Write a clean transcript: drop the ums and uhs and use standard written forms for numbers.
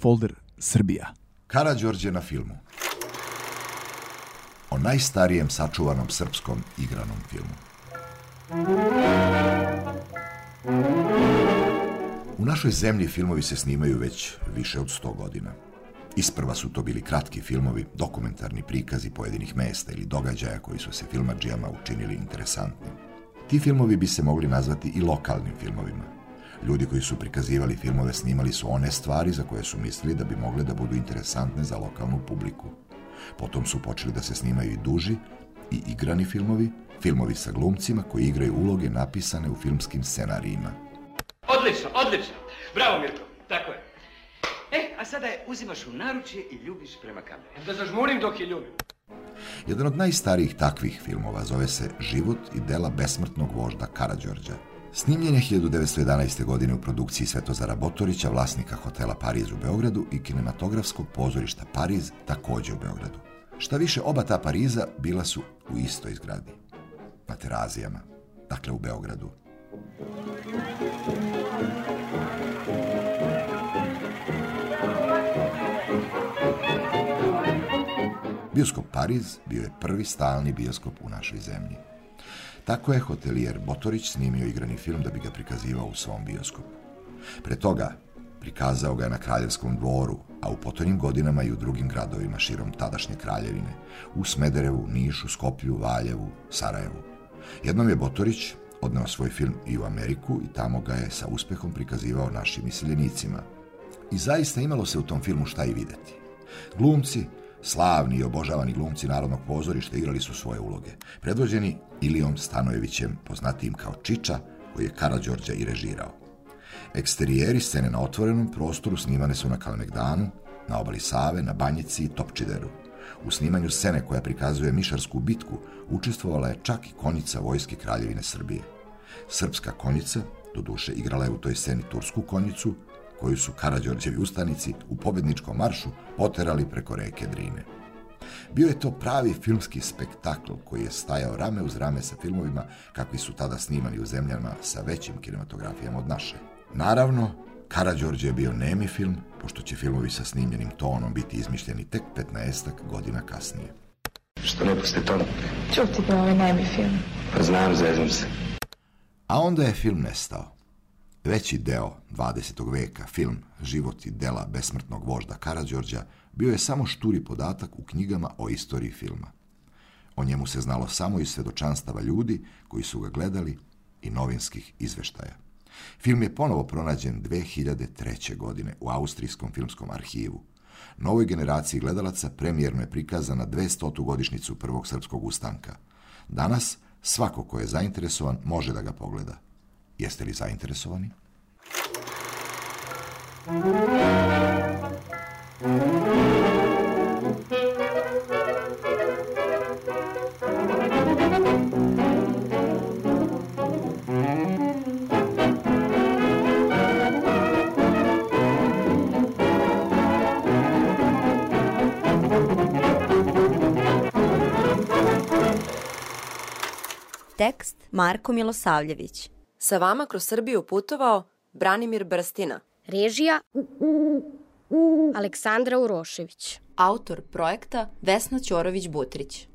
folder Srbija. Karađorđe na filmu. O najstarijem sačuvanom srpskom igranom filmu. U našoj zemlji filmovi se snimaju već više od 100 godina. Isprva su to bili kratki filmovi, dokumentarni prikazi pojedinih mesta ili događaja koji su se filmadžijama učinili interesantnim. Ti filmovi bi se mogli nazvati i lokalnim filmovima. Ljudi koji su prikazivali filmove snimali su one stvari za koje su mislili da bi mogle da budu interesantne za lokalnu publiku. Potom su počeli da se snimaju i duži i igrani filmovi, filmovi sa glumcima koji igraju uloge napisane u filmskim scenarijima. Odlično, odlično. Bravo, Mirko, tako je. A sada je uzimaš u naručje i ljubiš prema kameri. Da zažmurim dok je ljubim. Jedan od najstarijih takvih filmova zove se Život i dela besmrtnog vožda Karađorđa. Snimljen je 1911. godine u produkciji Svetozara Botorića, vlasnika hotela Pariz u Beogradu i kinematografskog pozorišta Pariz, takođe u Beogradu. Šta više, oba ta Pariza bila su u istoj zgradi, na Terazijama, dakle u Beogradu. Bioskop Pariz bio je prvi stalni bioskop u našoj zemlji. Tako je hotelijer Botorić snimio igrani film da bi ga prikazivao u svom bioskopu. Pre toga prikazao ga je na Kraljevskom dvoru, a u potonjim godinama i u drugim gradovima širom tadašnje kraljevine, u Smederevu, Nišu, Skoplju, Valjevu, Sarajevu. Jednom je Botorić odneo svoj film i u Ameriku i tamo ga je sa uspehom prikazivao našim iseljenicima. I zaista imalo se u tom filmu šta i videti. Glumci, slavni i obožavani glumci Narodnog pozorišta igrali su svoje uloge, predvođeni Ilijom Stanojevićem, poznatijim kao Čiča, koji je Karađorđa i režirao. Eksterijeri scene na otvorenom prostoru snimane su na Kalemegdanu, na obali Save, na Banjici i Topčideru. U snimanju scene koja prikazuje Mišarsku bitku učestvovala je čak i konjica vojske Kraljevine Srbije. Srpska konjica, doduše, igrala je u toj sceni tursku konjicu, koju su Karađorđevi ustanici u pobedničkom maršu poterali preko reke Drine. Bio je to pravi filmski spektakl koji je stajao rame uz rame sa filmovima kakvi su tada snimani u zemljama sa većim kinematografijama od naše. Naravno, Karađorđe je bio nemi film, pošto će filmovi sa snimljenim tonom biti izmišljeni tek 15 godina kasnije. Što ne puste ton? Čuti bi ovaj nemi film. Pa znam, zezam se. A onda je film nestao. Veći deo 20. veka, film Život i dela besmrtnog vožda Karađorđa, bio je samo šturi podatak u knjigama o istoriji filma. O njemu se znalo samo iz svedočanstava ljudi koji su ga gledali i novinskih izveštaja. Film je ponovo pronađen 2003. godine u Austrijskom filmskom arhivu. Novoj generaciji gledalaca premijerno je prikazan na 200. godišnjicu Prvog srpskog ustanka. Danas svako ko je zainteresovan može da ga pogleda. Jeste li zainteresovani? Tekst Marko Milosavljević. Sa vama kroz Srbiju putovao Branimir Brstina. Režija Aleksandra Urošević. Autor projekta Vesna Ćorović-Butrić.